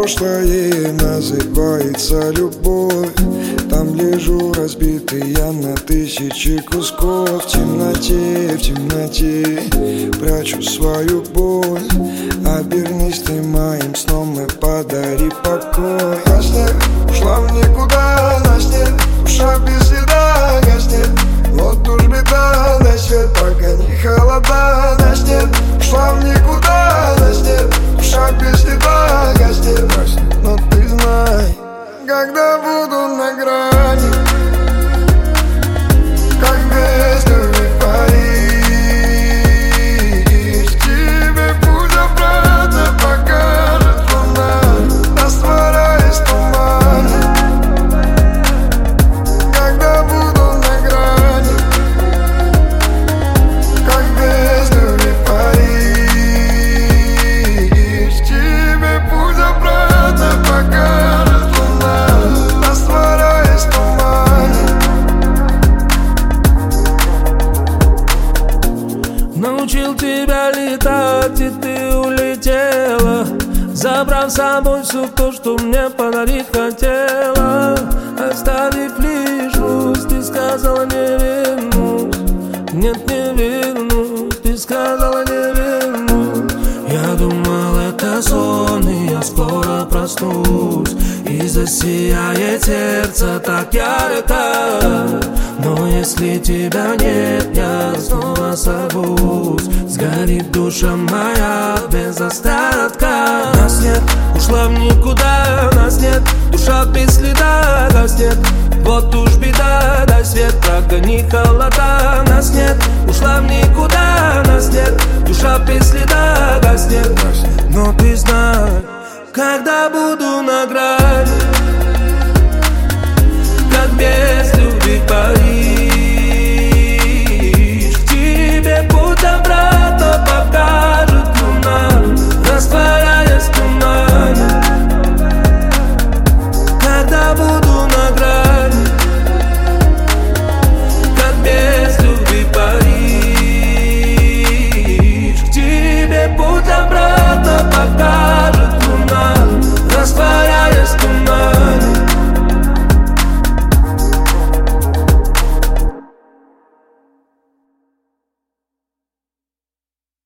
прошлое называется любовь. Там лежу разбитый я на тысячи кусков. В темноте прячу свою боль. Обернись ты моим сном и подари покой. Гаснет, ушла в никуда, наснет, душа без следа. Гаснет, вот уж беда, дай свет, пока не холода. Наснет, ушла в никуда, наснет, душа без следа. Гаснет, но ты знай, когда буду на грани, как без любви Париж, тебе путь обратно покажет луна, растворяясь в тумане. Когда буду на грани, как без любви Париж, тебе путь обратно покажет луна, растворяясь в тумане. Научил тебя летать, и ты улетела, забрав с собой все то, что мне подарить хотела. Оставив лишь грусть, ты сказала не вернусь. Нет, не вернусь, ты сказала не вернусь. Я думал, это сон, и я скоро проснусь, и засияет сердце так ярко. Но если тебя нет, я снова сорвусь. Сгорит душа моя без остатка. Нас нет, ушла в никуда. Нас нет, душа без следа. Гаснет, вот уж беда, дай свет, прогони холода. Нас нет, ушла в никуда. Нас нет, душа без следа. Гаснет, но ты знай, когда буду на грани,